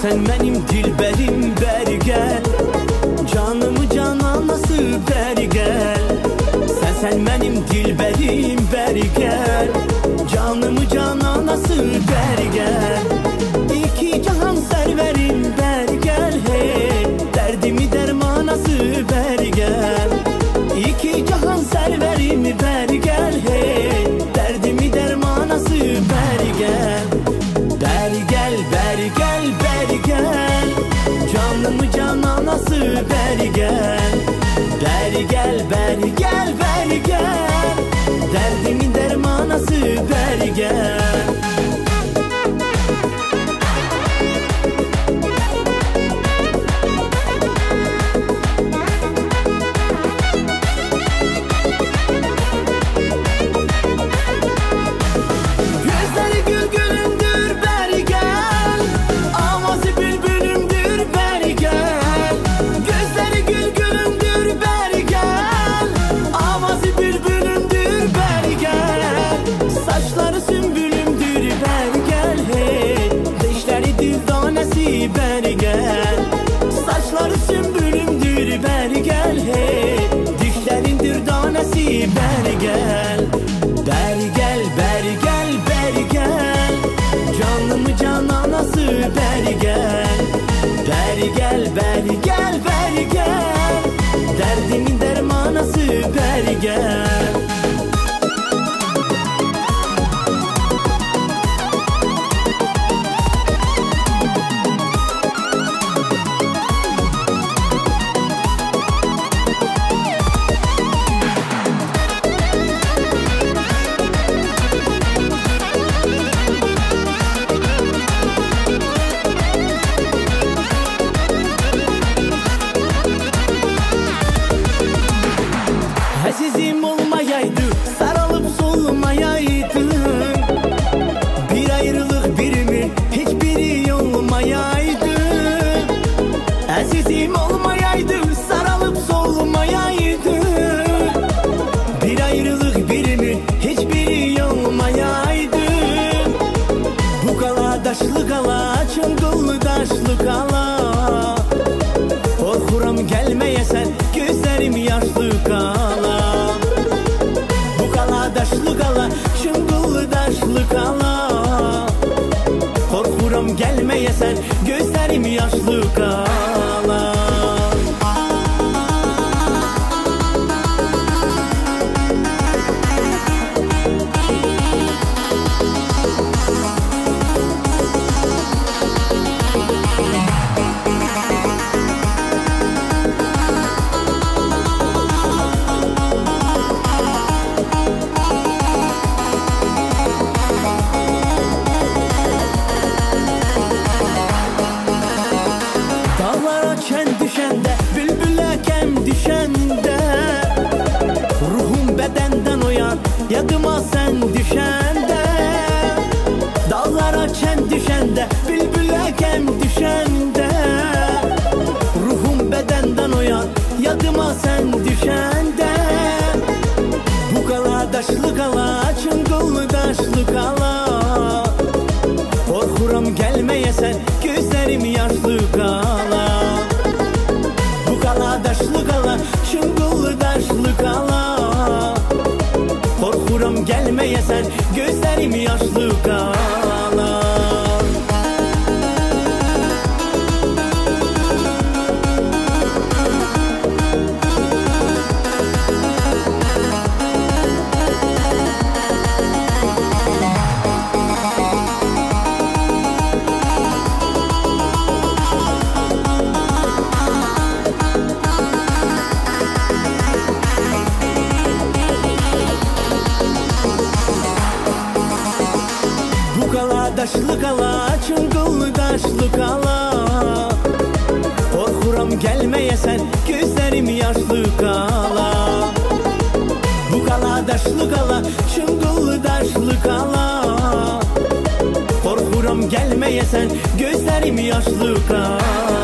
Sen benim dilberim beri gel, canımı cananası beri gel. Sen benim dilberim beri gel, canımı cananası beri gel. İki cihan serverim beri gel, hey, derdimi dermanası beri gel. İki cihan serverim beri gel, hey, derdimi dermanası beri gel. Beri gel, beri gel, beri gel, canımı cananası beri gel. Beri gel, beri gel, beri gel, derdimin dermanası beri gel. Beri gel, saçları sümbülümdür beri gel, hey, dişlerindir tanesi beri gel. Beri gel, beri gel, beri gel, canımı cananası beri gel. Beri gel, beri gel, beri gel, derdimin dermanası beri gel. Azizim olmayaydı, sarılıp solmayaydı, bir ayrılık birimi hiçbiri olmayaydı. Azizim olmayaydı, sarılıp solmayaydı, bir ayrılık birimi hiçbiri olmayaydı. Bu kala daşlı kala, çıngıllı daşlı kala, korkuram gelmeyesen gözlerim yaşlı kala. Daşlı kala, çıngıllı daşlı kala, korkuram gelmeyesen gözlerim yaşlı kala. Düşende, bülbüle kem düşende, ruhum bedenden uyan, yadıma sen düşende. Dağlara çen düşende, bülbüle kem düşende, ruhum bedenden uyan, yadıma sen düşende. Bu kala daşlı kala, çıngıllı daşlı kala, korkuram gelmeyesen gözlerim yaşlı kala. Daşlı kala, çıngıllı daşlı kala, korkuram gelmeyesen gözlerim yaşlı kala. Daşlı kala, çıngıllı daşlı kala, korkuram gelmeyesen gözlerim yaşlı kala. Bu kala daşlı kala, çıngıllı daşlı kala, korkuram gelmeyesen gözlerim yaşlı kala.